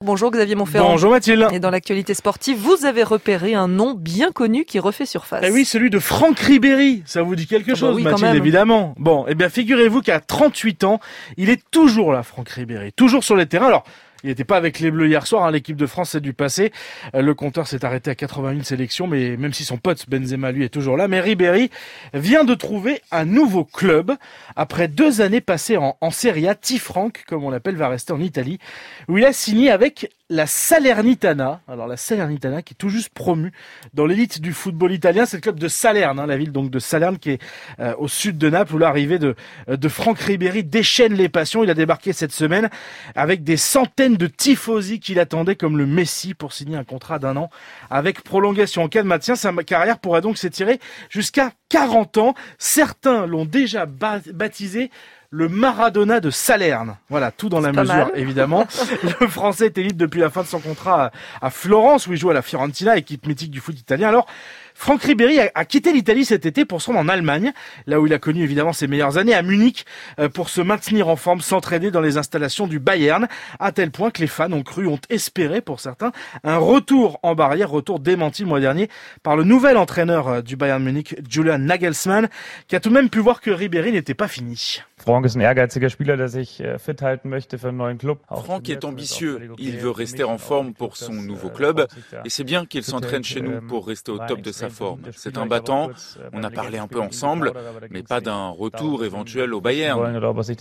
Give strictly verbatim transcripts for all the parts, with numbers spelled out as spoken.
Bonjour Xavier Monferrand. Bonjour Mathilde. Et dans l'actualité sportive, vous avez repéré un nom bien connu qui refait surface. Eh oui, celui de Franck Ribéry. Ça vous dit quelque Ah bah chose, oui, Mathilde, évidemment. Bon, eh bien, figurez-vous qu'à trente-huit ans, il est toujours là, Franck Ribéry. Toujours sur les terrains. Alors, il n'était pas avec les Bleus hier soir, hein, l'équipe de France c'est du passé. Le compteur s'est arrêté à quatre-vingt-une sélections, mais même si son pote Benzema lui est toujours là, mais Ribéry vient de trouver un nouveau club. Après deux années passées en, en Serie A, Tifranc, comme on l'appelle, va rester en Italie, où il a signé avec la Salernitana. Alors la Salernitana qui est tout juste promue dans l'élite du football italien, c'est le club de Salerne, hein, la ville donc de Salerne qui est euh, au sud de Naples, où l'arrivée de, de Franck Ribéry déchaîne les passions. Il a débarqué cette semaine avec des centaines de tifosi qui l'attendaient comme le Messi pour signer un contrat d'un an avec prolongation. En cas de maintien, sa carrière pourrait donc s'étirer jusqu'à quarante ans. Certains l'ont déjà baptisé le Maradona de Salerne. Voilà, tout dans la mesure, mal. évidemment. Le Français était libre depuis la fin de son contrat à, à Florence, où il joue à la Fiorentina, équipe mythique du foot italien. Alors, Franck Ribéry a, a quitté l'Italie cet été pour se rendre en Allemagne, là où il a connu évidemment ses meilleures années, à Munich, euh, pour se maintenir en forme, s'entraîner dans les installations du Bayern, à tel point que les fans ont cru, ont espéré pour certains, un retour en barrière, retour démenti le mois dernier par le nouvel entraîneur du Bayern Munich, Julian Nagelsmann, qui a tout de même pu voir que Ribéry n'était pas fini. Franck est un ehrgeiziger Spieler, der sich fit halten möchte für einen neuen Club. Franck est ambitieux, il veut rester en forme pour son nouveau club et c'est bien qu'il s'entraîne chez nous pour rester au top de sa forme. C'est un battant, on a parlé un peu ensemble, mais pas d'un retour éventuel au Bayern. Je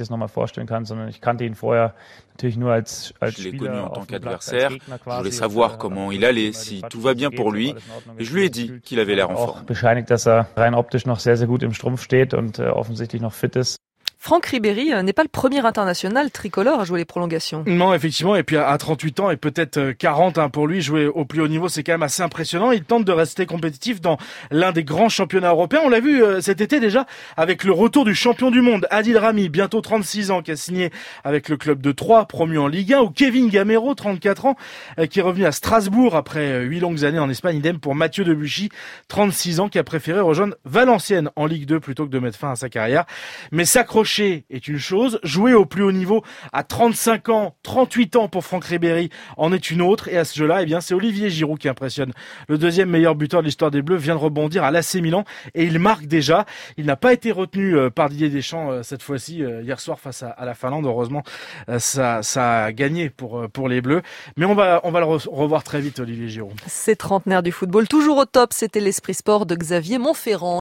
l'ai connu en tant qu'adversaire, je voulais savoir comment il allait, si tout va bien pour lui, et je lui ai dit qu'il avait l'air en forme. Bescheinigt, dass er rein optisch noch sehr, sehr gut im Strumpf steht und offensichtlich noch fit ist. Franck Ribéry n'est pas le premier international tricolore à jouer les prolongations. Non, effectivement, et puis à trente-huit ans et peut-être quarante hein, pour lui, jouer au plus haut niveau, c'est quand même assez impressionnant. Il tente de rester compétitif dans l'un des grands championnats européens. On l'a vu euh, cet été déjà avec le retour du champion du monde, Adil Rami, bientôt trente-six ans, qui a signé avec le club de Troyes, promu en Ligue un, ou Kevin Gamero, trente-quatre ans, euh, qui est revenu à Strasbourg après huit longues années en Espagne. Idem pour Mathieu Debuchy, trente-six ans, qui a préféré rejoindre Valenciennes en Ligue deux plutôt que de mettre fin à sa carrière. Mais s'accrocher est une chose, jouer au plus haut niveau à trente-cinq ans, trente-huit ans pour Franck Ribéry en est une autre, et à ce jeu-là, eh bien, c'est Olivier Giroud qui impressionne. Le deuxième meilleur buteur de l'histoire des Bleus vient de rebondir à l'A C Milan et il marque déjà. Il n'a pas été retenu par Didier Deschamps cette fois-ci hier soir face à, à la Finlande. Heureusement, ça, ça a gagné pour pour les Bleus, mais on va on va le revoir très vite, Olivier Giroud. Ces trentenaires du football toujours au top, c'était l'Esprit Sport de Xavier Monferrand.